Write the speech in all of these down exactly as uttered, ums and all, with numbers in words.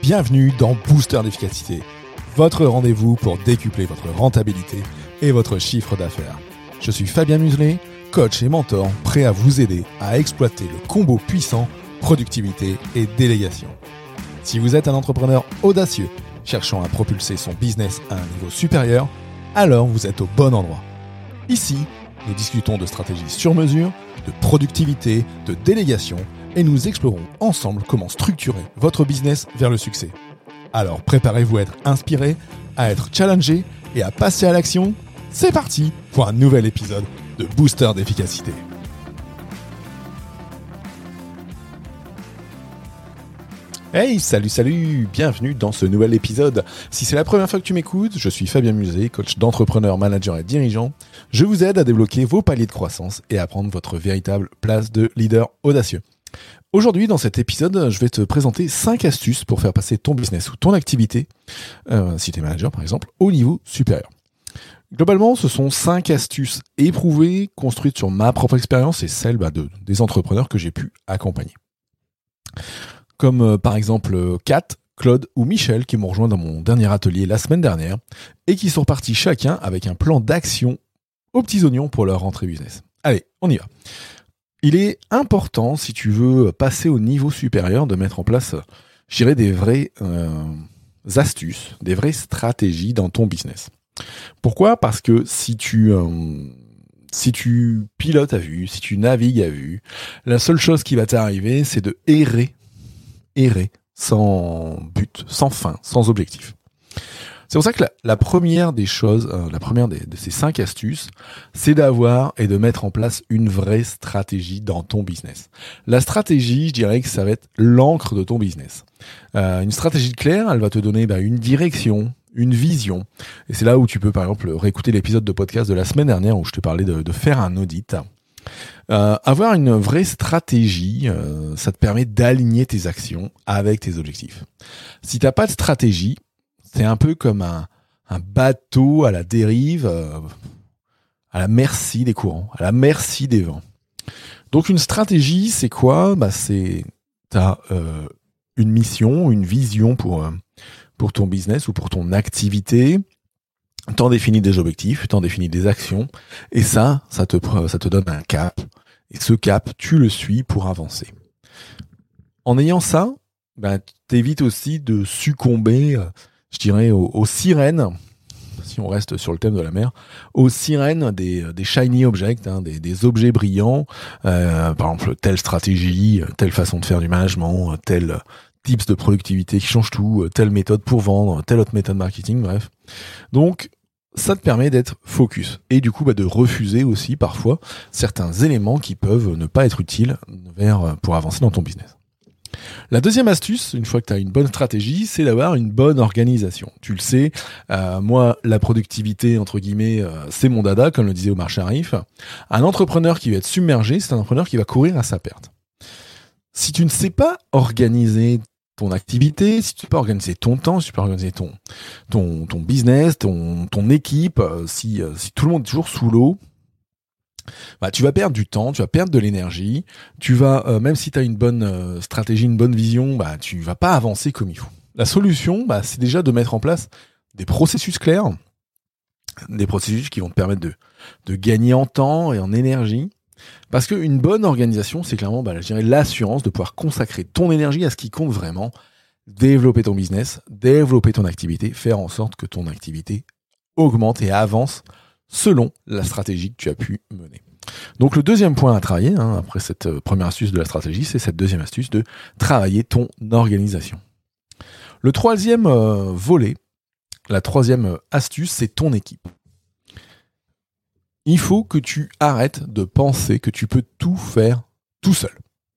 bienvenue dans Booster d'efficacité, votre rendez-vous pour décupler votre rentabilité et votre chiffre d'affaires. Je suis Fabien Muselet, coach et mentor, prêt à vous aider à exploiter le combo puissant productivité et délégation. Si vous êtes un entrepreneur audacieux, cherchant à propulser son business à un niveau supérieur, alors vous êtes au bon endroit. Ici, nous discutons de stratégies sur mesure, de productivité, de délégation, et nous explorons ensemble comment structurer votre business vers le succès. Alors préparez-vous à être inspiré, à être challengé et à passer à l'action. C'est parti pour un nouvel épisode de Booster d'efficacité. Hey, salut, salut, bienvenue dans ce nouvel épisode. Si c'est la première fois que tu m'écoutes, je suis Fabien Muselet, coach d'entrepreneurs, managers et dirigeants. Je vous aide à débloquer vos paliers de croissance et à prendre votre véritable place de leader audacieux. Aujourd'hui, dans cet épisode, je vais te présenter cinq astuces pour faire passer ton business ou ton activité, euh, si tu es manager par exemple, au niveau supérieur. Globalement, ce sont cinq astuces éprouvées, construites sur ma propre expérience et celle bah, de, des entrepreneurs que j'ai pu accompagner. Comme euh, par exemple euh, Kat, Claude ou Michel qui m'ont rejoint dans mon dernier atelier la semaine dernière et qui sont repartis chacun avec un plan d'action aux petits oignons pour leur rentrée business. Allez, on y va. Il est important, si tu veux passer au niveau supérieur, de mettre en place, je dirais, des vraies euh, astuces, des vraies stratégies dans ton business. Pourquoi ? Parce que si tu, euh, si tu pilotes à vue, si tu navigues à vue, la seule chose qui va t'arriver, c'est de errer, errer, sans but, sans fin, sans objectif. C'est pour ça que la, la première des choses, euh, la première des, de ces cinq astuces, c'est d'avoir et de mettre en place une vraie stratégie dans ton business. La stratégie, je dirais que ça va être l'encre de ton business. Euh, une stratégie claire, elle va te donner bah, une direction, une vision. Et c'est là où tu peux, par exemple, réécouter l'épisode de podcast de la semaine dernière où je te parlais de, de faire un audit. Euh, avoir une vraie stratégie, euh, ça te permet d'aligner tes actions avec tes objectifs. Si t'as pas de stratégie, c'est un peu comme un, un bateau à la dérive, euh, à la merci des courants, à la merci des vents. Donc une stratégie, c'est quoi ? Bah c'est t'as euh, une mission, une vision pour euh, pour ton business ou pour ton activité. T'en définis des objectifs, t'en définis des actions, et ça, ça te ça te donne un cap. Et ce cap, tu le suis pour avancer. En ayant ça, bah t'évites aussi de succomber. Euh, je dirais, aux, aux sirènes, si on reste sur le thème de la mer, aux sirènes des, des shiny objects, hein, des, des objets brillants, euh, par exemple, telle stratégie, telle façon de faire du management, tel tips de productivité qui change tout, telle méthode pour vendre, telle autre méthode marketing, bref. Donc, ça te permet d'être focus et du coup bah, de refuser aussi parfois certains éléments qui peuvent ne pas être utiles vers, pour avancer dans ton business. La deuxième astuce, une fois que tu as une bonne stratégie, c'est d'avoir une bonne organisation. Tu le sais, euh, moi, la productivité, entre guillemets, euh, c'est mon dada, comme le disait Omar Sharif. Un entrepreneur qui va être submergé, c'est un entrepreneur qui va courir à sa perte. Si tu ne sais pas organiser ton activité, si tu ne sais pas organiser ton temps, si tu ne sais pas organiser ton, ton, ton business, ton, ton équipe, euh, si, euh, si tout le monde est toujours sous l'eau, bah, tu vas perdre du temps, tu vas perdre de l'énergie, tu vas, euh, même si tu as une bonne euh, stratégie, une bonne vision, bah, tu vas pas avancer comme il faut. La solution, bah, c'est déjà de mettre en place des processus clairs, des processus qui vont te permettre de, de gagner en temps et en énergie. Parce qu'une bonne organisation, c'est clairement bah, je dirais, l'assurance de pouvoir consacrer ton énergie à ce qui compte vraiment, développer ton business, développer ton activité, faire en sorte que ton activité augmente et avance selon la stratégie que tu as pu mener. Donc le deuxième point à travailler, hein, après cette première astuce de la stratégie, c'est cette deuxième astuce de travailler ton organisation. Le troisième euh, volet, la troisième astuce, c'est ton équipe. Il faut que tu arrêtes de penser que tu peux tout faire tout seul.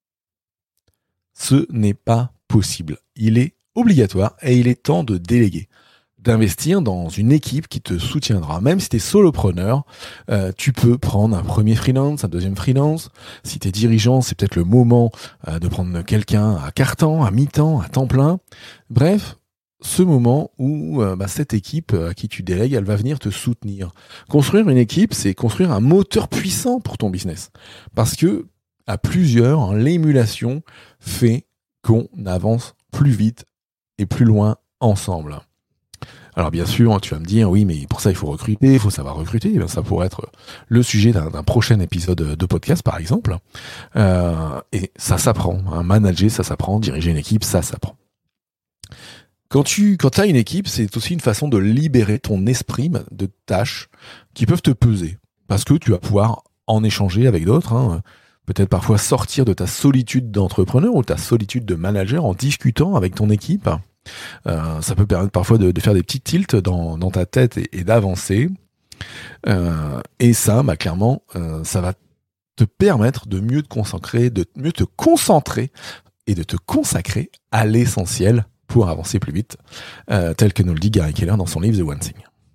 Ce n'est pas possible. Il est obligatoire et il est temps de déléguer. D'investir dans une équipe qui te soutiendra. Même si tu es solopreneur, euh, tu peux prendre un premier freelance, un deuxième freelance. Si tu es dirigeant, c'est peut-être le moment euh, de prendre quelqu'un à quart-temps, à mi-temps, à temps plein. Bref, ce moment où euh, bah, cette équipe à qui tu délègues, elle va venir te soutenir. Construire une équipe, c'est construire un moteur puissant pour ton business. Parce que, à plusieurs, hein, l'émulation fait qu'on avance plus vite et plus loin ensemble. Alors bien sûr, tu vas me dire, oui, mais pour ça, il faut recruter, il faut savoir recruter. Eh bien, ça pourrait être le sujet d'un, d'un prochain épisode de podcast, par exemple. Euh, et ça s'apprend. Hein. Manager, ça s'apprend. Diriger une équipe, ça s'apprend. Quand tu quand as une équipe, c'est aussi une façon de libérer ton esprit de tâches qui peuvent te peser. Parce que tu vas pouvoir en échanger avec d'autres. Hein. Peut-être parfois sortir de ta solitude d'entrepreneur ou ta solitude de manager en discutant avec ton équipe. Euh, ça peut permettre parfois de, de faire des petits tilts dans, dans ta tête et, et d'avancer. Euh, et ça, bah, clairement, euh, ça va te permettre de mieux te concentrer, de mieux te concentrer et de te consacrer à l'essentiel pour avancer plus vite, euh, tel que nous le dit Gary Keller dans son livre The One Thing.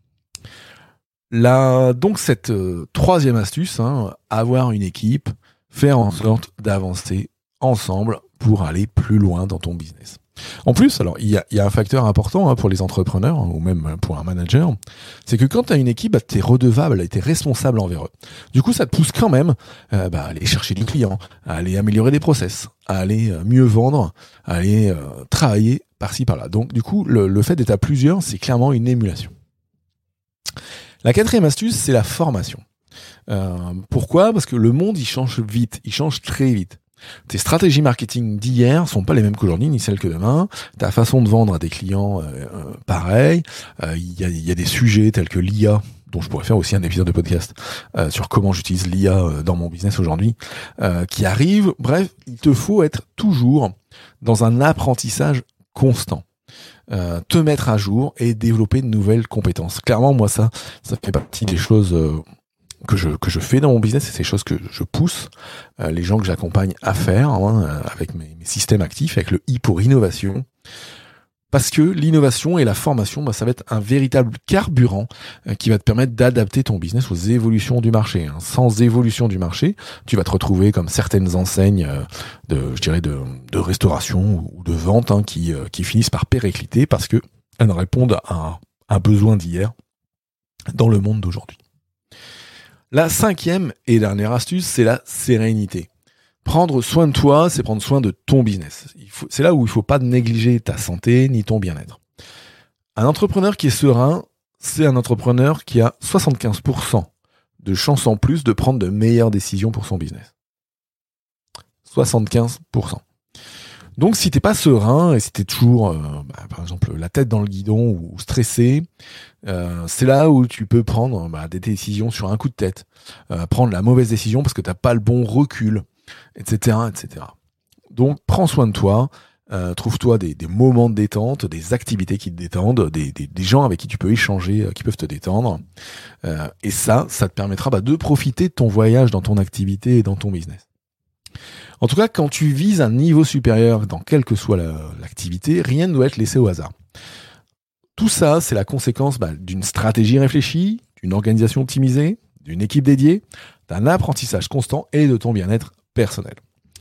Là, donc cette euh, troisième astuce, hein, avoir une équipe, faire en sorte d'avancer ensemble pour aller plus loin dans ton business. En plus, alors il y a, y a un facteur important hein, pour les entrepreneurs hein, ou même pour un manager, c'est que quand tu as une équipe, bah, tu es redevable et tu es responsable envers eux. Du coup, ça te pousse quand même euh, bah, à aller chercher du client, à aller améliorer des process, à aller euh, mieux vendre, à aller euh, travailler par-ci par-là. Donc du coup, le, le fait d'être à plusieurs, c'est clairement une émulation. La quatrième astuce, c'est la formation. Euh, pourquoi ? Parce que le monde, il change vite, il change très vite. Tes stratégies marketing d'hier sont pas les mêmes qu'aujourd'hui, ni celles que demain. Ta façon de vendre à tes clients, euh, euh, pareil. Il euh, y, a, y a des sujets tels que l'I A, dont je pourrais faire aussi un épisode de podcast euh, sur comment j'utilise l'I A euh, dans mon business aujourd'hui, euh, qui arrivent. Bref, il te faut être toujours dans un apprentissage constant. Euh, te mettre à jour et développer de nouvelles compétences. Clairement, moi, ça, ça fait partie des choses... Euh, que je que je fais dans mon business et c'est des choses que je pousse euh, les gens que j'accompagne à faire hein, avec mes, mes systèmes actifs, avec le I pour innovation, parce que l'innovation et la formation, bah, ça va être un véritable carburant euh, qui va te permettre d'adapter ton business aux évolutions du marché. Hein. Sans évolution du marché, tu vas te retrouver comme certaines enseignes euh, de, je dirais de, de restauration ou de vente hein, qui euh, qui finissent par péricliter parce que elles répondent à un, un besoin d'hier dans le monde d'aujourd'hui. La cinquième et dernière astuce, c'est la sérénité. Prendre soin de toi, c'est prendre soin de ton business. Il faut, c'est là où il ne faut pas négliger ta santé ni ton bien-être. Un entrepreneur qui est serein, c'est un entrepreneur qui a soixante-quinze pour cent de chances en plus de prendre de meilleures décisions pour son business. soixante-quinze pour cent. Donc si t'es pas serein et si t'es toujours, euh, bah, par exemple, la tête dans le guidon ou stressé, euh, c'est là où tu peux prendre bah, des décisions sur un coup de tête, euh, prendre la mauvaise décision parce que t'as pas le bon recul, et cetera, et cetera. Donc prends soin de toi, euh, trouve-toi des, des moments de détente, des activités qui te détendent, des, des, des gens avec qui tu peux échanger, euh, qui peuvent te détendre, euh, et ça, ça te permettra bah, de profiter de ton voyage dans ton activité et dans ton business. En tout cas, quand tu vises un niveau supérieur dans quelle que soit la, l'activité, rien ne doit être laissé au hasard. Tout ça, c'est la conséquence bah, d'une stratégie réfléchie, d'une organisation optimisée, d'une équipe dédiée, d'un apprentissage constant et de ton bien-être personnel.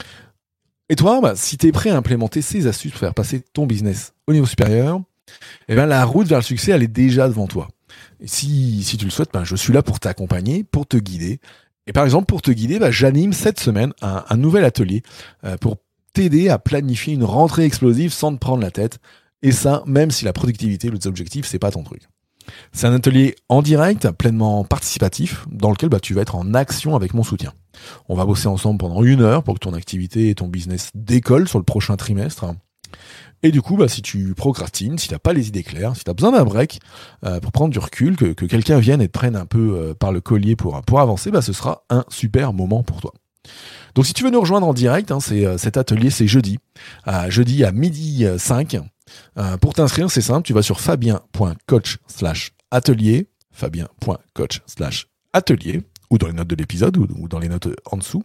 Et toi, bah, si tu es prêt à implémenter ces astuces pour faire passer ton business au niveau supérieur, eh bien, la route vers le succès, elle est déjà devant toi. Et si, si tu le souhaites, bah, je suis là pour t'accompagner, pour te guider. Et par exemple, pour te guider, bah, j'anime cette semaine un, un nouvel atelier euh, pour t'aider à planifier une rentrée explosive sans te prendre la tête. Et ça, même si la productivité, les objectifs, c'est pas ton truc. C'est un atelier en direct, pleinement participatif, dans lequel bah, tu vas être en action avec mon soutien. On va bosser ensemble pendant une heure pour que ton activité et ton business décollent sur le prochain trimestre. Et du coup, bah, si tu procrastines, si tu n'as pas les idées claires, si tu as besoin d'un break euh, pour prendre du recul, que, que quelqu'un vienne et te prenne un peu euh, par le collier pour, pour avancer, bah, ce sera un super moment pour toi. Donc si tu veux nous rejoindre en direct, hein, c'est, euh, cet atelier, c'est jeudi. Euh, jeudi à midi cinq. Euh, pour t'inscrire, c'est simple, tu vas sur fabien.coach slash atelier, fabien.coach slash atelier, ou dans les notes de l'épisode, ou, ou dans les notes en dessous.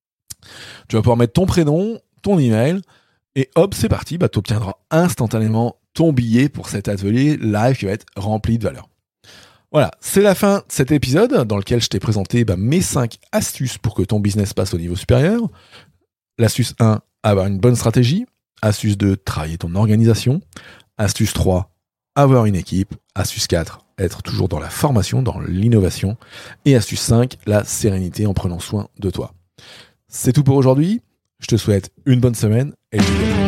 Tu vas pouvoir mettre ton prénom, ton email, et hop, c'est parti, bah, tu obtiendras instantanément ton billet pour cet atelier live qui va être rempli de valeur. Voilà, c'est la fin de cet épisode dans lequel je t'ai présenté bah, mes cinq astuces pour que ton business passe au niveau supérieur. L'astuce un, avoir une bonne stratégie. Astuce deux, travailler ton organisation. Astuce trois, avoir une équipe. Astuce quatre, être toujours dans la formation, dans l'innovation. Et astuce cinq, la sérénité en prenant soin de toi. C'est tout pour aujourd'hui. Je te souhaite une bonne semaine et je te dis à